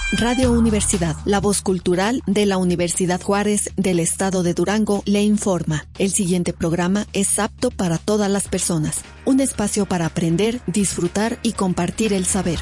Radio Universidad, la voz cultural de la Universidad Juárez del Estado de Durango, le informa. El siguiente programa es apto para todas las personas. Un espacio para aprender, disfrutar y compartir el saber.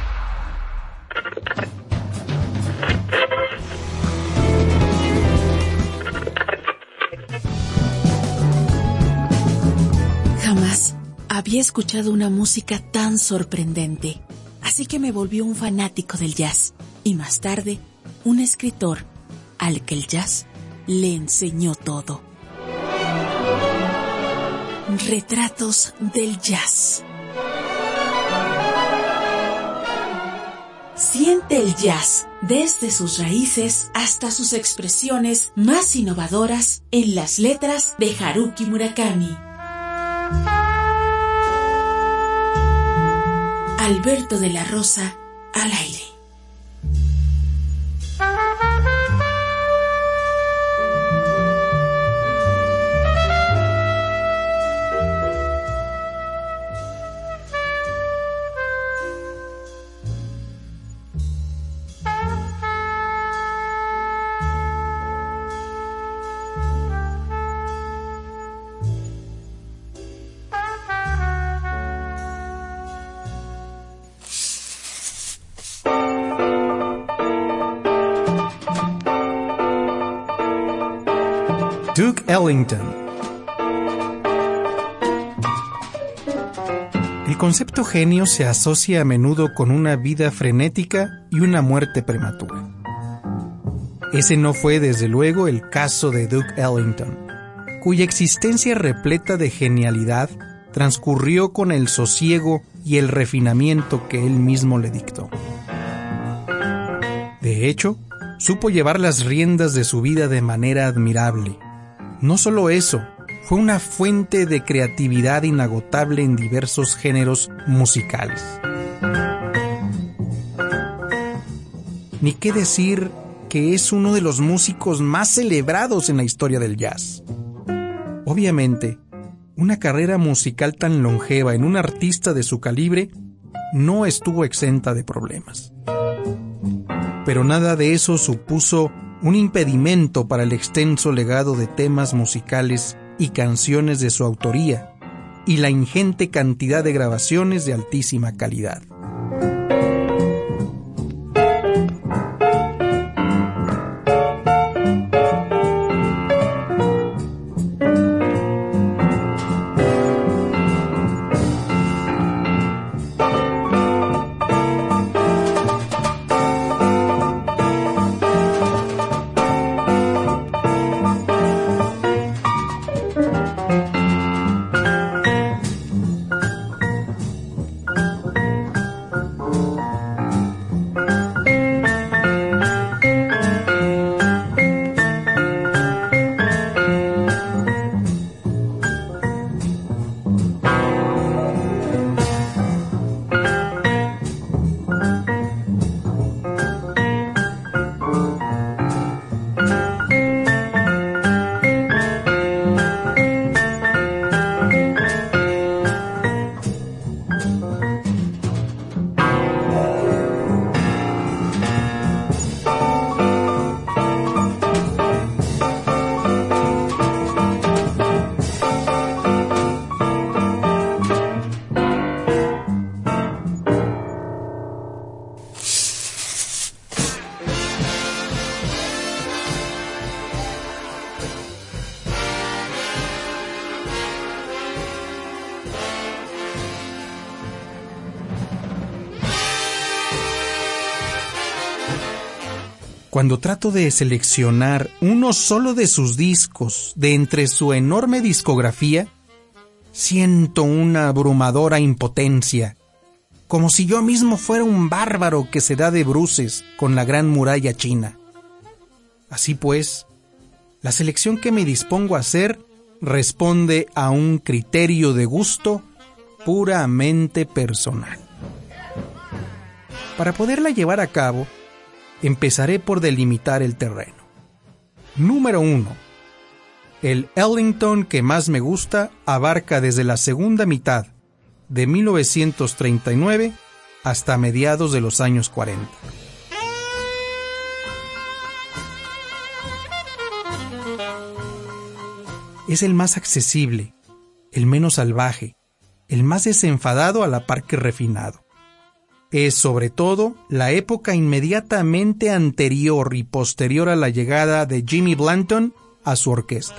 Jamás había escuchado una música tan sorprendente, así que me volví un fanático del jazz y más tarde un escritor al que el jazz le enseñó todo. Retratos del jazz. Siente el jazz desde sus raíces hasta sus expresiones más innovadoras en las letras de Haruki Murakami. Alberto de la Rosa al aire. Duke Ellington. El concepto genio se asocia a menudo con una vida frenética y una muerte prematura. Ese no fue, desde luego, el caso de Duke Ellington, cuya existencia repleta de genialidad transcurrió con el sosiego y el refinamiento que él mismo le dictó. De hecho, supo llevar las riendas de su vida de manera admirable. No solo eso, fue una fuente de creatividad inagotable en diversos géneros musicales. Ni qué decir que es uno de los músicos más celebrados en la historia del jazz. Obviamente, una carrera musical tan longeva en un artista de su calibre no estuvo exenta de problemas. Pero nada de eso supuso un impedimento para el extenso legado de temas musicales y canciones de su autoría y la ingente cantidad de grabaciones de altísima calidad. Cuando trato de seleccionar uno solo de sus discos de entre su enorme discografía, siento una abrumadora impotencia, como si yo mismo fuera un bárbaro que se da de bruces con la gran muralla china. Así pues, la selección que me dispongo a hacer responde a un criterio de gusto puramente personal. Para poderla llevar a cabo, empezaré por delimitar el terreno. Número 1. El Ellington que más me gusta abarca desde la segunda mitad de 1939 hasta mediados de los años 40. es el más accesible, el menos salvaje, el más desenfadado a la par que refinado. Es sobre todo la época inmediatamente anterior y posterior a la llegada de Jimmy Blanton a su orquesta.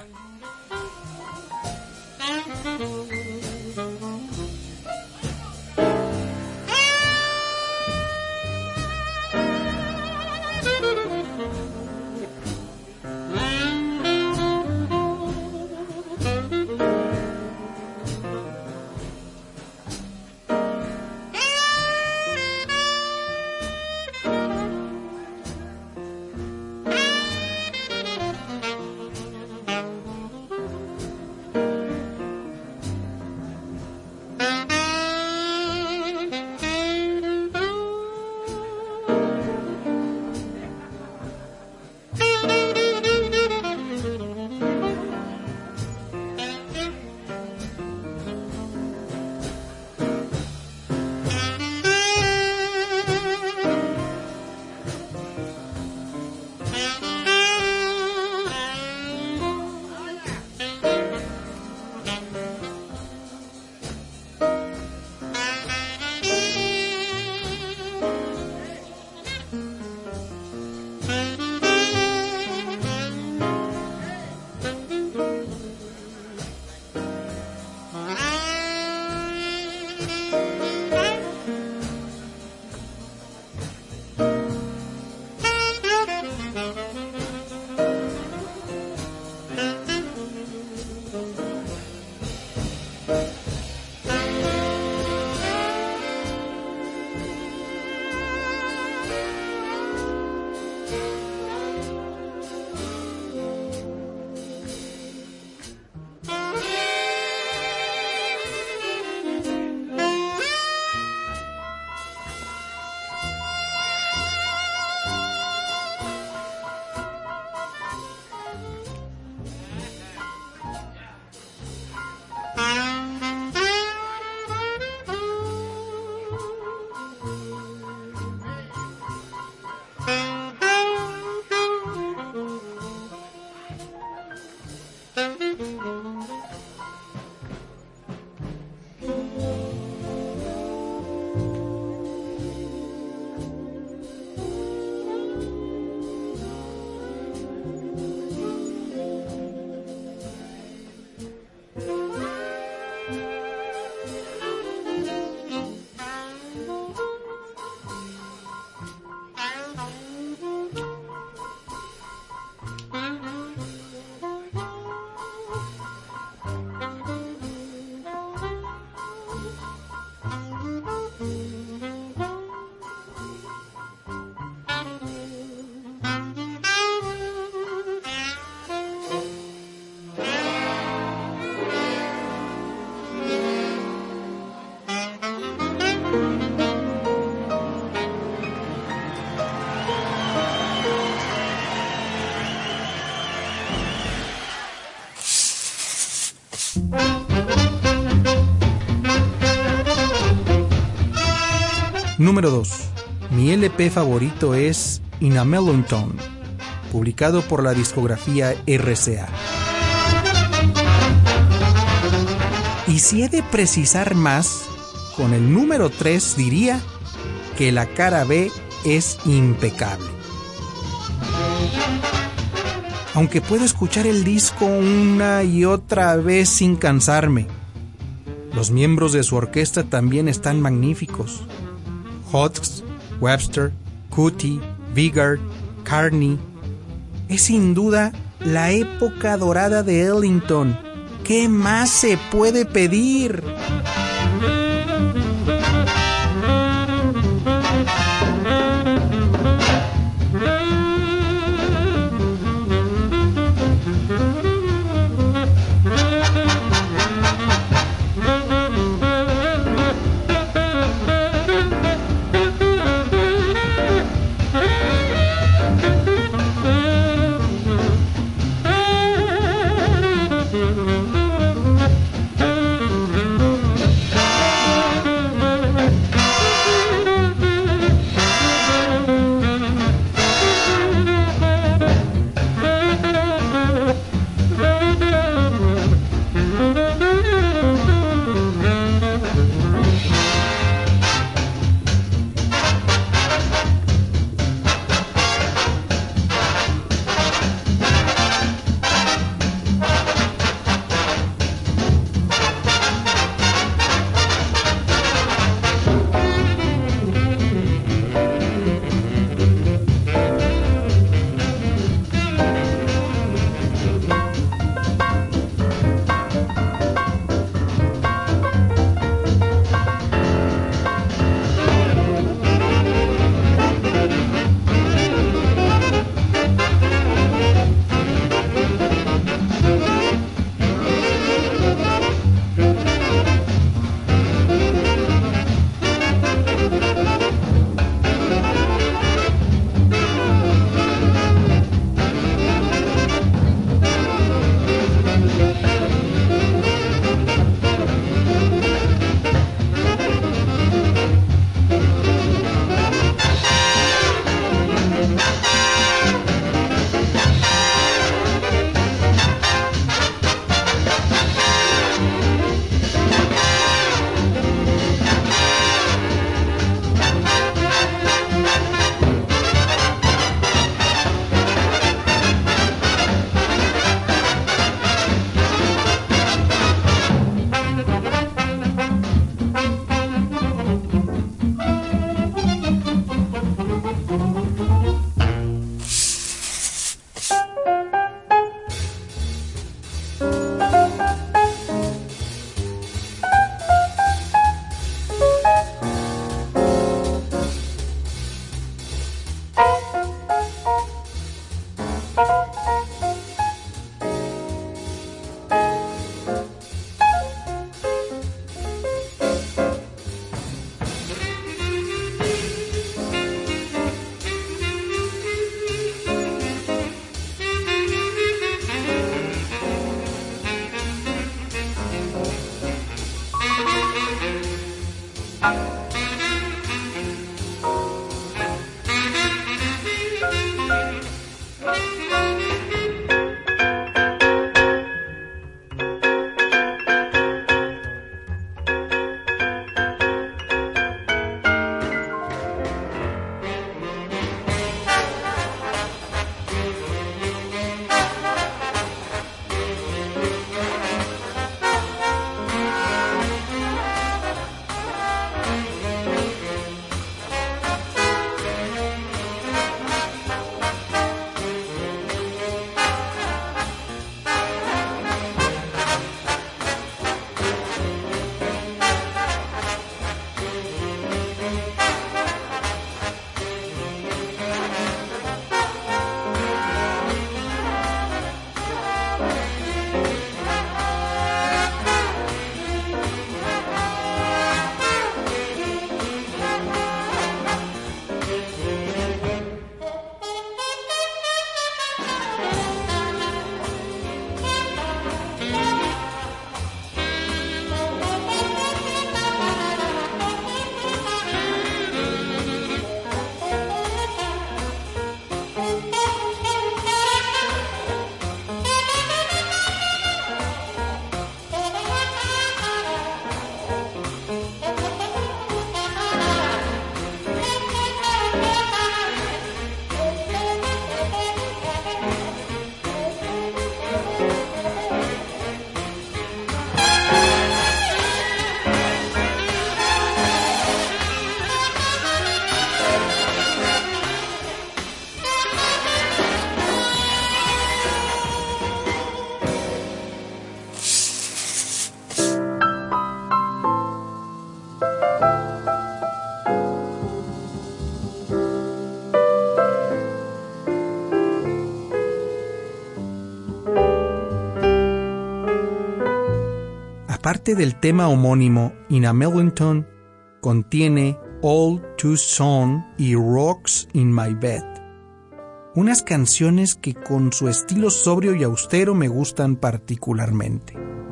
Número 2. Mi LP favorito es In a Mellow Tone, publicado por la discografía RCA. Y si he de precisar más, con el número 3 diría que la cara B es impecable. Aunque puedo escuchar el disco una y otra vez sin cansarme, los miembros de su orquesta también están magníficos. Hodges, Webster, Cootie, Vigard, Carney. Es sin duda la época dorada de Ellington. ¿Qué más se puede pedir? Parte del tema homónimo, In a Ellington, contiene All Too Soon y Rocks in My Bed. Unas canciones que con su estilo sobrio y austero me gustan particularmente.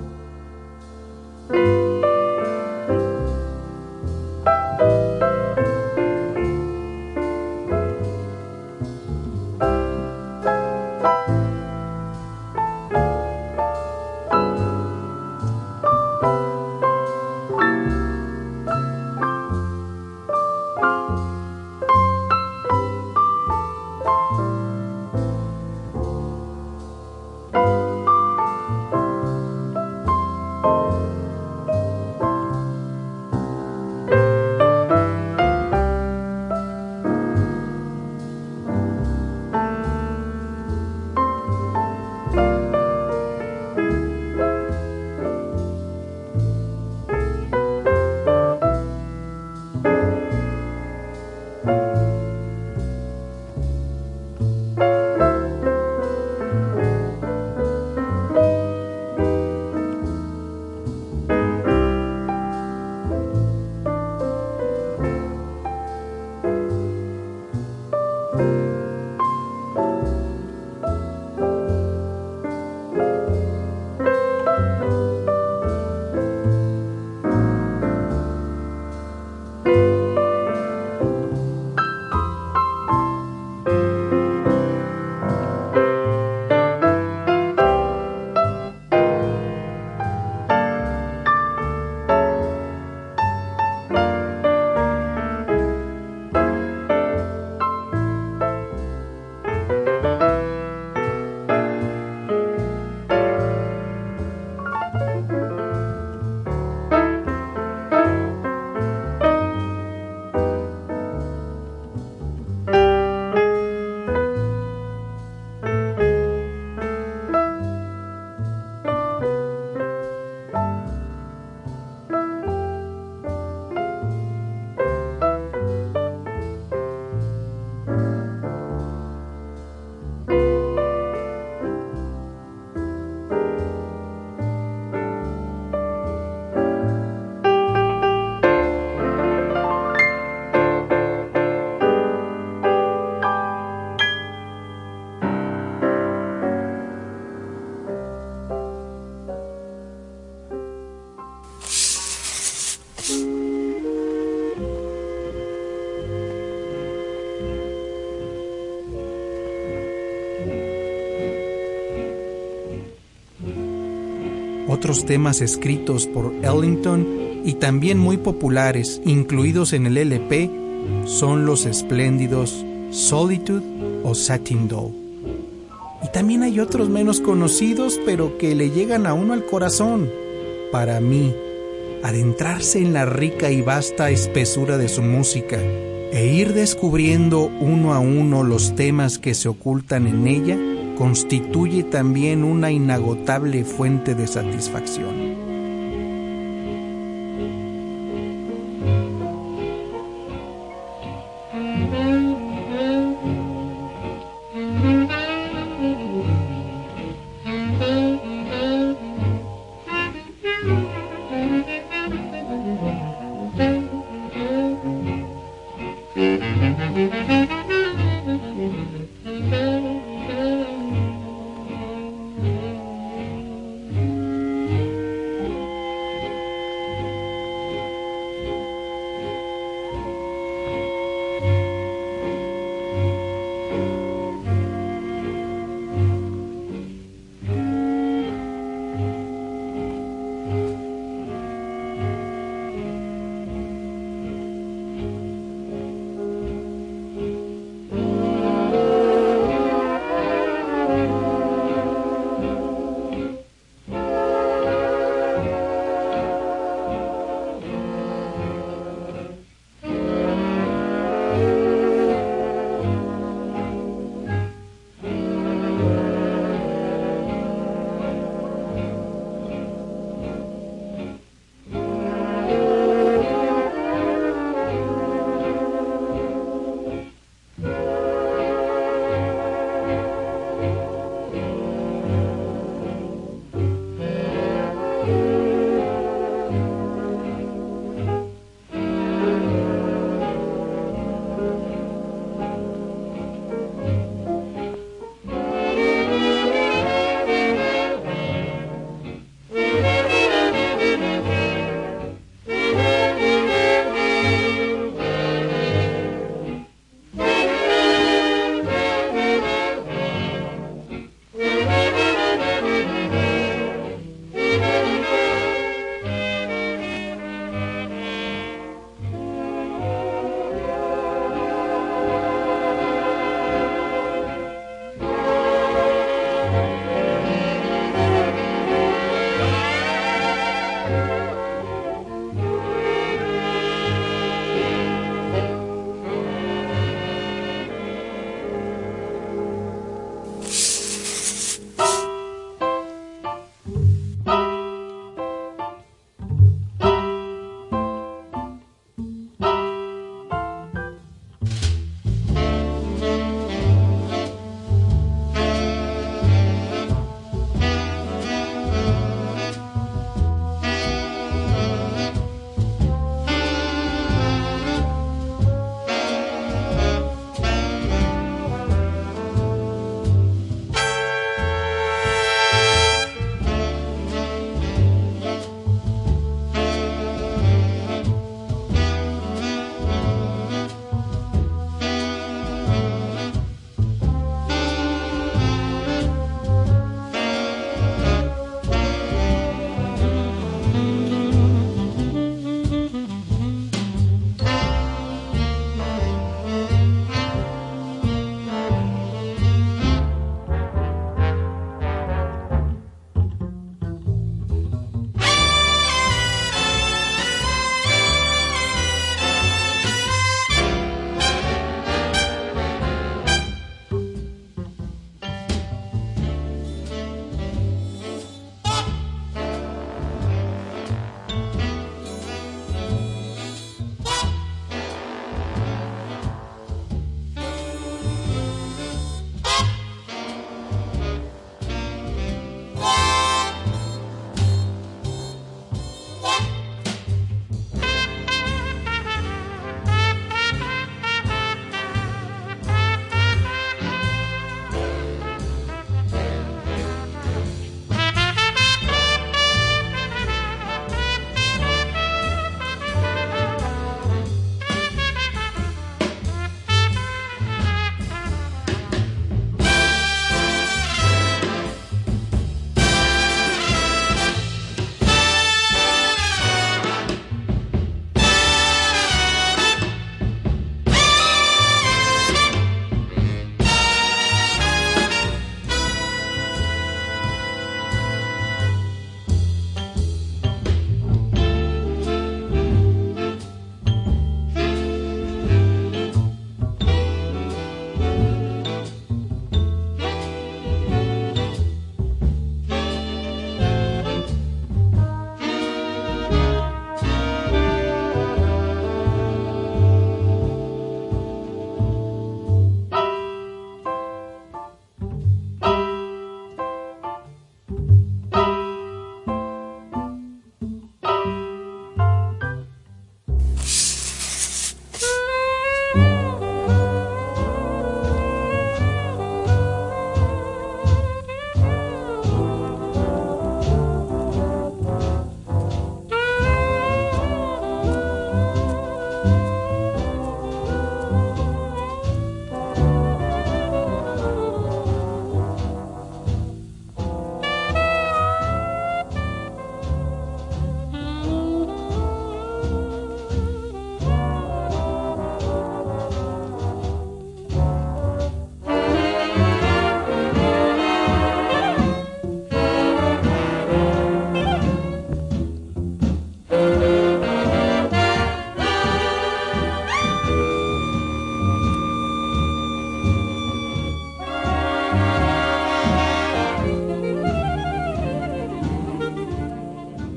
Otros temas escritos por Ellington y también muy populares, incluidos en el LP, son los espléndidos Solitude o Satin Doll. Y también hay otros menos conocidos, pero que le llegan a uno al corazón. Para mí, adentrarse en la rica y vasta espesura de su música e ir descubriendo uno a uno los temas que se ocultan en ella constituye también una inagotable fuente de satisfacción.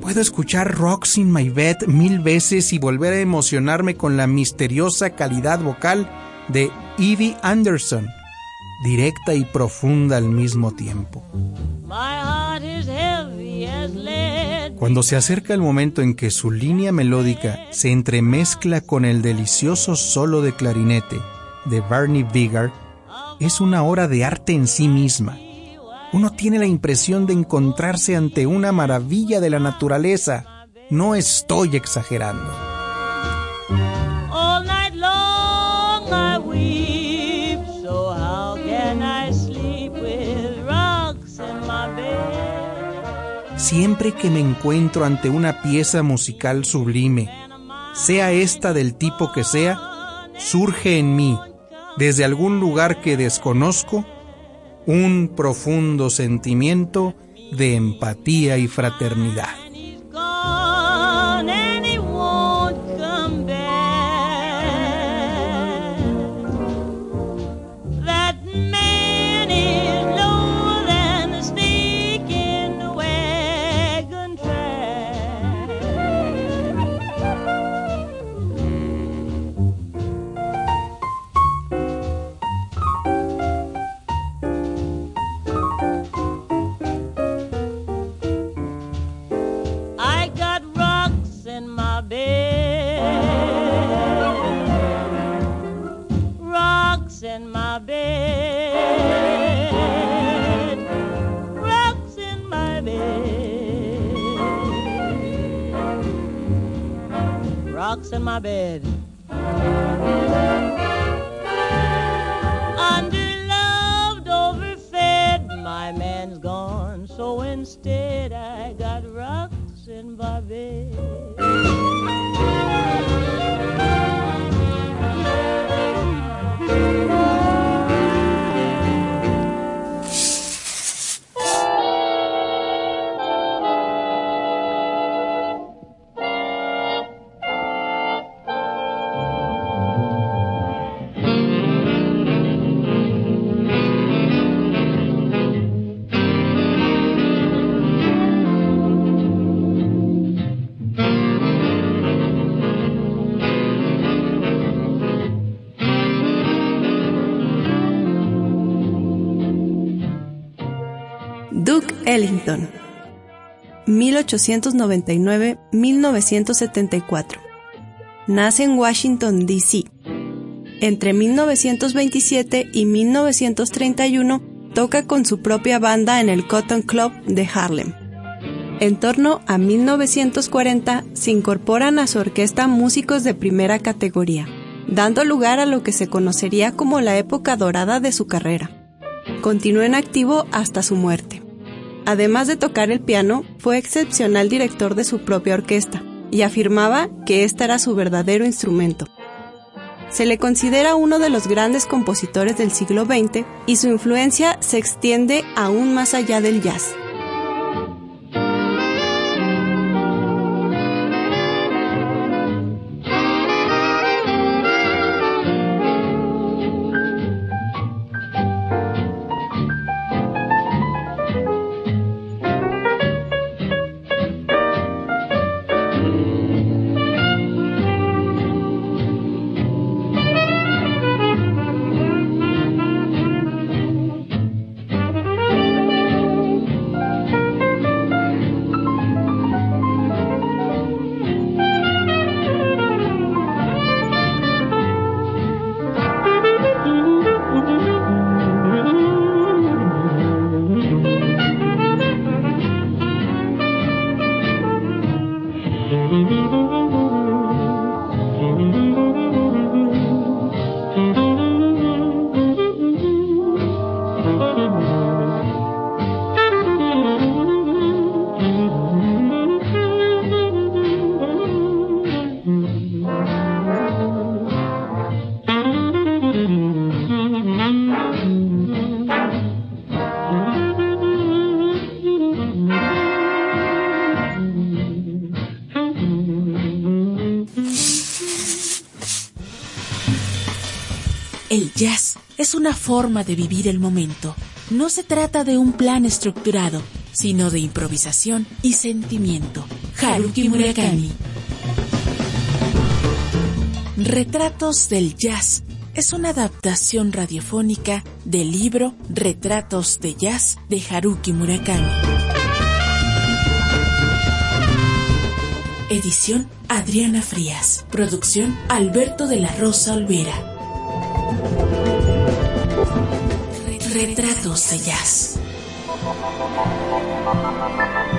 Puedo escuchar Rocks in My Bed 1000 veces y volver a emocionarme con la misteriosa calidad vocal de Evie Anderson, directa y profunda al mismo tiempo. Cuando se acerca el momento en que su línea melódica se entremezcla con el delicioso solo de clarinete de Barney Bigard, es una obra de arte en sí misma. Uno tiene la impresión de encontrarse ante una maravilla de la naturaleza. No estoy exagerando. All night long I weep, so how can I sleep with rocks in my bed? Siempre que me encuentro ante una pieza musical sublime, sea esta del tipo que sea, surge en mí, desde algún lugar que desconozco, un profundo sentimiento de empatía y fraternidad. Rocks in my bed. Underloved, overfed, my man's gone, so instead I got rocks in my bed. Duke Ellington, 1899-1974. Nace en Washington, D.C. Entre 1927 y 1931 toca con su propia banda en el Cotton Club de Harlem. En torno a 1940 se incorporan a su orquesta músicos de primera categoría, dando lugar a lo que se conocería como la época dorada de su carrera. Continuó en activo hasta su muerte. Además de tocar el piano, fue excepcional director de su propia orquesta y afirmaba que este era su verdadero instrumento. Se le considera uno de los grandes compositores del siglo XX y su influencia se extiende aún más allá del jazz. El jazz es una forma de vivir el momento. No se trata de un plan estructurado, sino de improvisación y sentimiento. Haruki Murakami. Retratos del Jazz es una adaptación radiofónica del libro Retratos de Jazz de Haruki Murakami. Edición Adriana Frías. Producción Alberto de la Rosa Olvera. Retratos de Jazz.